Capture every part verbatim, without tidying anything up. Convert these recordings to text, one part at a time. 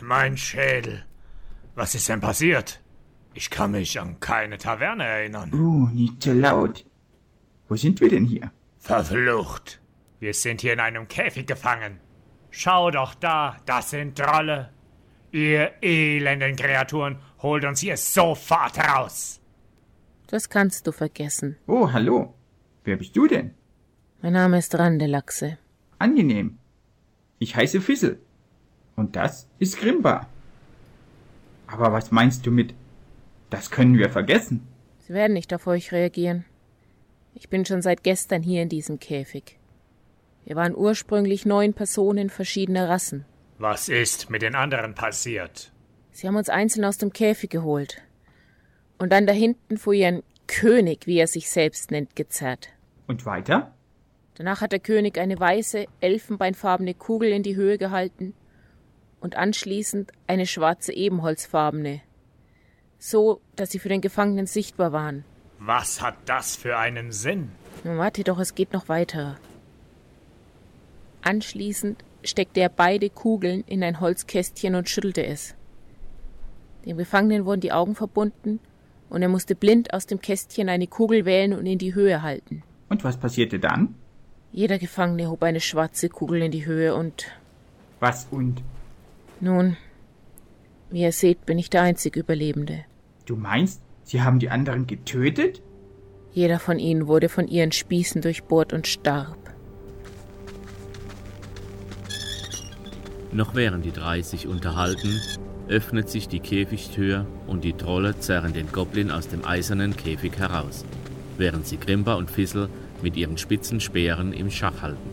mein Schädel. Was ist denn passiert? Ich kann mich an keine Taverne erinnern. Oh, nicht so laut. Wo sind wir denn hier? Verflucht. Wir sind hier in einem Käfig gefangen. Schau doch da, das sind Trolle. Ihr elenden Kreaturen, holt uns hier sofort raus. Das kannst du vergessen. Oh, hallo. Wer bist du denn? Mein Name ist Randelachse. Angenehm. Ich heiße Fissel. Und das ist Grimba. Aber was meinst du mit, das können wir vergessen? Sie werden nicht auf euch reagieren. Ich bin schon seit gestern hier in diesem Käfig. Wir waren ursprünglich neun Personen verschiedener Rassen. Was ist mit den anderen passiert? Sie haben uns einzeln aus dem Käfig geholt. Und dann da hinten vor ihren König, wie er sich selbst nennt, gezerrt. Und weiter? Danach hat der König eine weiße, elfenbeinfarbene Kugel in die Höhe gehalten und anschließend eine schwarze, ebenholzfarbene. So, dass sie für den Gefangenen sichtbar waren. Was hat das für einen Sinn? Nun warte doch, es geht noch weiter. Anschließend steckte er beide Kugeln in ein Holzkästchen und schüttelte es. Dem Gefangenen wurden die Augen verbunden und er musste blind aus dem Kästchen eine Kugel wählen und in die Höhe halten. Und was passierte dann? Jeder Gefangene hob eine schwarze Kugel in die Höhe und... Was und? Nun, wie ihr seht, bin ich der einzige Überlebende. Du meinst, sie haben die anderen getötet? Jeder von ihnen wurde von ihren Spießen durchbohrt und starb. Noch während die drei sich unterhalten, öffnet sich die Käfigtür und die Trolle zerren den Goblin aus dem eisernen Käfig heraus, während sie Grimba und Fissel mit ihren spitzen Speeren im Schach halten.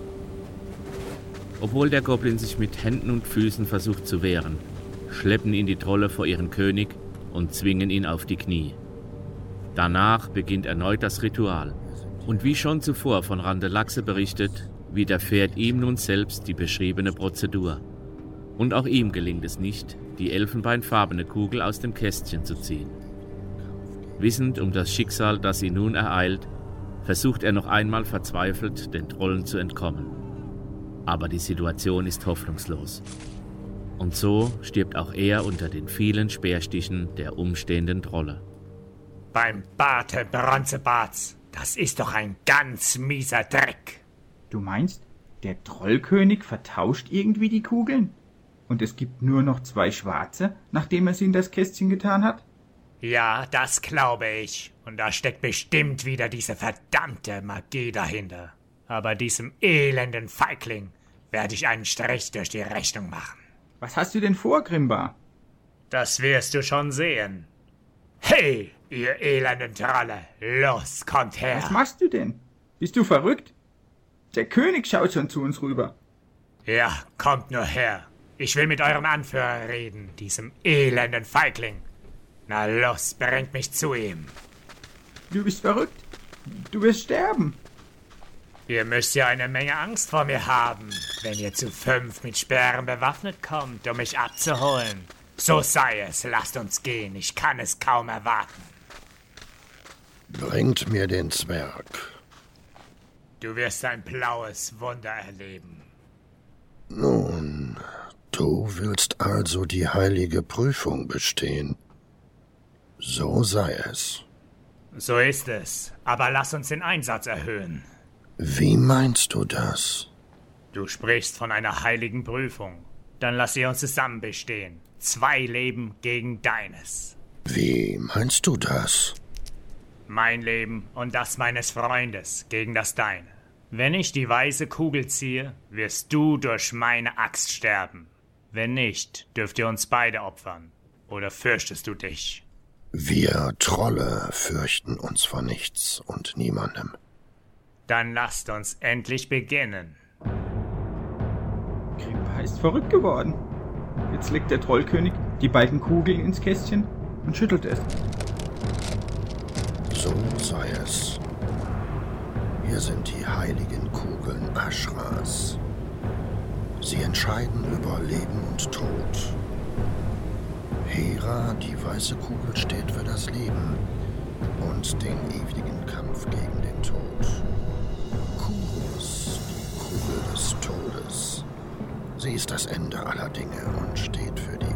Obwohl der Goblin sich mit Händen und Füßen versucht zu wehren, schleppen ihn die Trolle vor ihren König und zwingen ihn auf die Knie. Danach beginnt erneut das Ritual. Und wie schon zuvor von Randelachse berichtet, widerfährt ihm nun selbst die beschriebene Prozedur. Und auch ihm gelingt es nicht, die elfenbeinfarbene Kugel aus dem Kästchen zu ziehen. Wissend um das Schicksal, das ihn nun ereilt, versucht er noch einmal verzweifelt, den Trollen zu entkommen. Aber die Situation ist hoffnungslos. Und so stirbt auch er unter den vielen Speerstichen der umstehenden Trolle. Beim Barte Bronzebarts, das ist doch ein ganz mieser Dreck. Du meinst, der Trollkönig vertauscht irgendwie die Kugeln? Und es gibt nur noch zwei schwarze, nachdem er sie in das Kästchen getan hat? Ja, das glaube ich. Und da steckt bestimmt wieder diese verdammte Magie dahinter. Aber diesem elenden Feigling werde ich einen Strich durch die Rechnung machen. Was hast du denn vor, Grimba? Das wirst du schon sehen. Hey, ihr elenden Trolle, los, kommt her. Was machst du denn? Bist du verrückt? Der König schaut schon zu uns rüber. Ja, kommt nur her. Ich will mit eurem Anführer reden, diesem elenden Feigling. Na los, bringt mich zu ihm. Du bist verrückt. Du wirst sterben. Ihr müsst ja eine Menge Angst vor mir haben, wenn ihr zu fünf mit Speeren bewaffnet kommt, um mich abzuholen. So sei es, lasst uns gehen, ich kann es kaum erwarten. Bringt mir den Zwerg. Du wirst ein blaues Wunder erleben. Nun, du willst also die heilige Prüfung bestehen. So sei es. So ist es, aber lass uns den Einsatz erhöhen. Wie meinst du das? Du sprichst von einer heiligen Prüfung. Dann lass sie uns zusammen bestehen. Zwei Leben gegen deines. Wie meinst du das? Mein Leben und das meines Freundes gegen das deine. Wenn ich die weiße Kugel ziehe, wirst du durch meine Axt sterben. Wenn nicht, dürft ihr uns beide opfern. Oder fürchtest du dich? Wir Trolle fürchten uns vor nichts und niemandem. Dann lasst uns endlich beginnen. Grimba ist verrückt geworden. Jetzt legt der Trollkönig die beiden Kugeln ins Kästchen und schüttelt es. So sei es. Hier sind die heiligen Kugeln Ashras. Sie entscheiden über Leben und Tod. Hera, die weiße Kugel, steht für das Leben und den ewigen Kampf gegen den Tod. Kurus, die Kugel des Todes. Sie ist das Ende aller Dinge und steht für die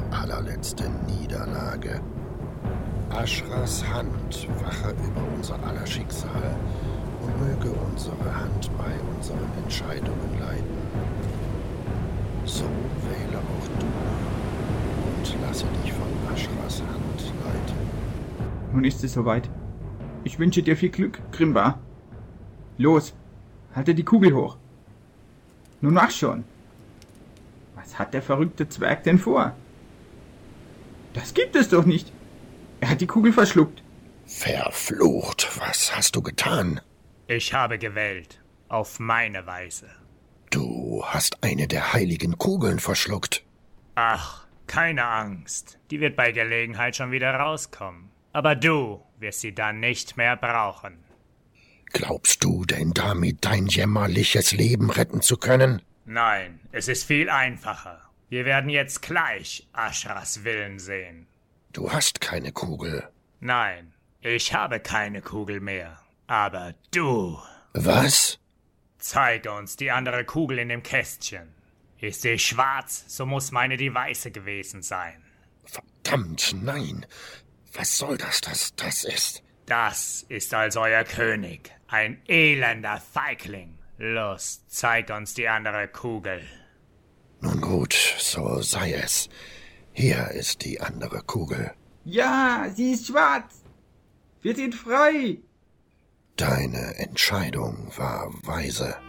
letzte Niederlage. Ashras Hand wache über unser aller Schicksal und möge unsere Hand bei unseren Entscheidungen leiten. So wähle auch du und lasse dich von Ashras Hand leiten. Nun ist es soweit. Ich wünsche dir viel Glück, Grimba. Los, halte die Kugel hoch. Nun mach schon. Was hat der verrückte Zwerg denn vor? Das gibt es doch nicht. Er hat die Kugel verschluckt. Verflucht, was hast du getan? Ich habe gewählt. Auf meine Weise. Du hast eine der heiligen Kugeln verschluckt. Ach, keine Angst. Die wird bei Gelegenheit schon wieder rauskommen. Aber du wirst sie dann nicht mehr brauchen. Glaubst du denn damit dein jämmerliches Leben retten zu können? Nein, es ist viel einfacher. Wir werden jetzt gleich Ashras Willen sehen. Du hast keine Kugel. Nein, ich habe keine Kugel mehr. Aber du... Was? Zeige uns die andere Kugel in dem Kästchen. Ist sie schwarz, so muss meine die weiße gewesen sein. Verdammt, nein. Was soll das, das, das ist? Das ist also euer König, ein elender Feigling. Los, zeig uns die andere Kugel. Nun gut, so sei es. Hier ist die andere Kugel. Ja, sie ist schwarz. Wir sind frei. Deine Entscheidung war weise.